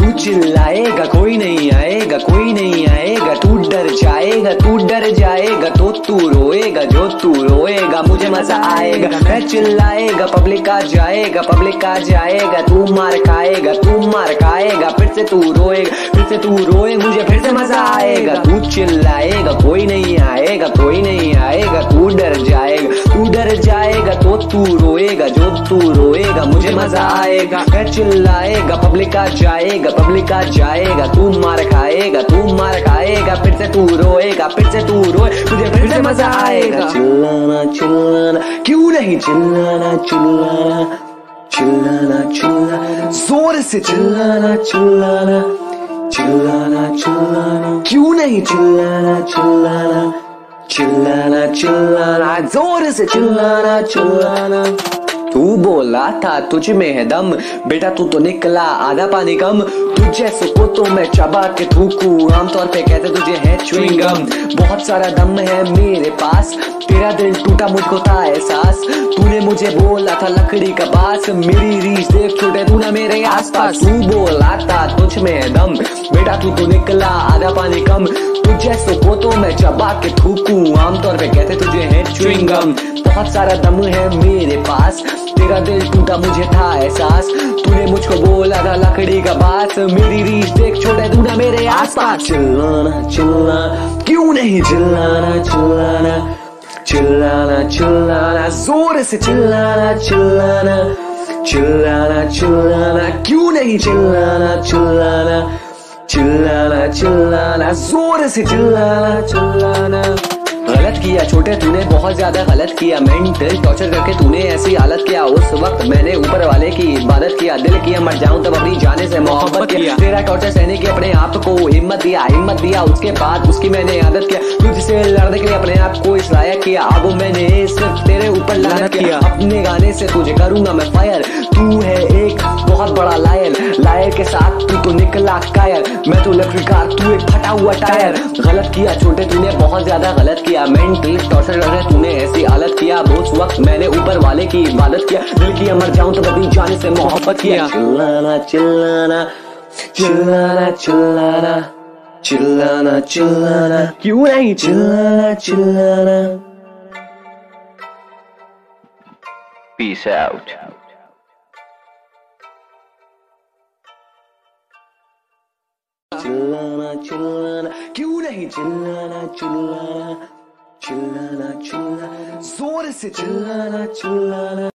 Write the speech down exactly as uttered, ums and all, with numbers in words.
तू चिल्लाएगा कोई नहीं आएगा, कोई नहीं आएगा, तू डर जाएगा, तू डर जाएगा तो तू रोएगा, जो तू रोएगा मुझे मजा आएगा। मैं चिल्लाएगा पब्लिक आ जाएगा, पब्लिक आ जाएगा, तू मार खाएगा, तू मार खाएगा, फिर से तू रोएगा, फिर से तू रोए मुझे फिर से मजा आएगा। तू चिल्लाएगा कोई नहीं आएगा, कोई नहीं आएगा, तू डर जाएगा, तू डर जाएगा तो तू रोएगा, जो तू रोएगा मुझे मजा आएगा। मैं चिल्लाएगा पब्लिक आ जाएगा, पब्लिक आ जाएगा, तू मार खाएगा, तू मार खाएगा, फिर से तू रोएगा, फिर से तू रोए मुझे फिर से मजा आएगा। चिल्लाना चिल्लाना क्यों नहीं चिल्लाना चिल्लाना चिल्लाना चिल्लाना जोर से चिल्लाना चिल्लाना चिल्लाना चिल्लाना क्यों नहीं चिल्लाना चिल्लाना चिल्लाना चिल्लाना जोर से चिल्लाना चिल्लाना। तू बोला था तुझ में है दम, बेटा तू तो निकला आधा पानी कम, तुझे सुको तो मैं चबा के थूकूं, आमतौर पे कहते तुझे है च्युइंगम। बहुत सारा दम है मेरे पास, तेरा दिल टूटा मुझको था एहसास, तूने मुझे बोला था लकड़ी का बास, मेरी रीच देख छोटे तू ना मेरे आसपास। तू बोला था तुझ में है दम, बेटा तू तो निकला आधा पानी कम, तुझे सुको तो मैं चबा के थूकूं, आमतौर पे कहते तुझे है च्युइंगम। बहुत सारा दम है मेरे पास, तेरा दिल टूटा मुझे था एहसास, तूने मुझको बोला था लकड़ी का बास, मेरी रीच देख छोटे तू ना मेरे आसपास। चिल्लाना चिल्लाना क्यों नहीं चिल्लाना चिल्लाना चिल्लाना चिल्लाना जोर से चिल्लाना चिल्लाना चिल्लाना चिल्लाना क्यों नहीं चिल्लाना चिल्लाना चिल्लाना चिल्लाना जोर से चिल्लाना चिल्लाना। गलत किया छोटे तूने बहुत ज्यादा गलत किया, मेंटल टॉर्चर करके तूने ऐसी हालत किया, उस वक्त मैंने ऊपर वाले की इबादत किया, दिल किया मर जाऊं तब अपनी जाने से मोहब्बत किया, तेरा टॉर्चर सहने की अपने आप को हिम्मत दिया, हिम्मत दिया उसके बाद उसकी मैंने आदत किया, तुझसे लड़ने के लिए अपने आप को इस लायक किया, अब मैंने सिर्फ तेरे ऊपर लानत किया, अपने गाने से तुझे करूंगा मैं फायर, तू है एक बहुत बड़ा लायर, लायर के साथ तू तो निकला कायर, मैं तो इलेक्ट्रिक कार तू एक फटा हुआ टायर। गलत किया छोटे तूने बहुत ज्यादा गलत किया, मेंटली टॉर्चर करके तूने ऐसी हालत किया, उस वक्त मैंने ऊपर वाले की इबादत किया, दिल किया मर जाऊं तो अपनी जाने से मोहब्बत किया। चिल्लाना चिल्लाना चिल्लाना चिल्लाना चिल्लाना चिल्लाना क्यों नहीं चिल्लाना चिल्लाना। Peace out. चिल्लाना चिल्लाना क्यों नहीं चिल्लाना चिल्लाना चिल्लाना चिल्लाना जोर से चिल्लाना चिल्लाना।